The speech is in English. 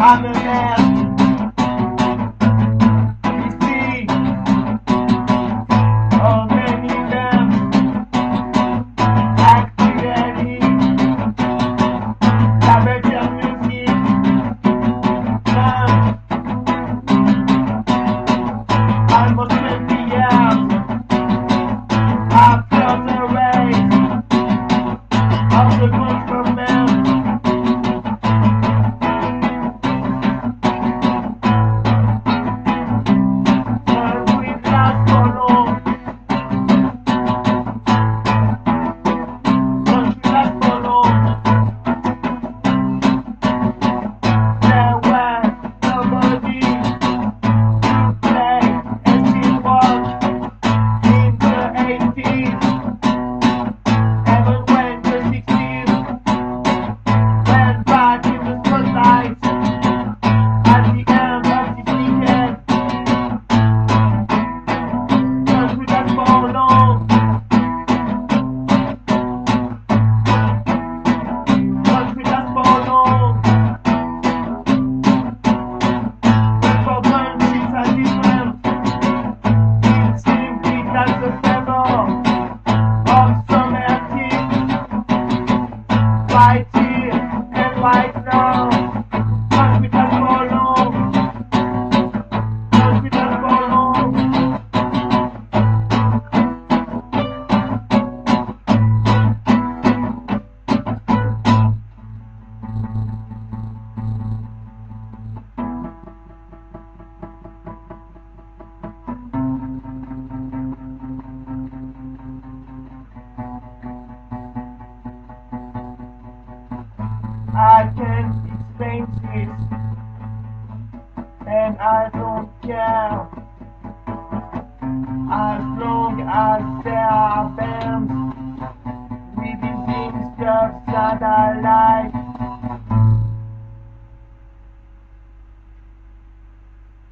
I'm a man. You see, oh many them accidentally damage your music. Now almost 20 years after the race of the good from them. Right here and right now, cause we just follow, cause we just follow. I can't explain this, and I don't care. As long as there are bands, we be things just that I like.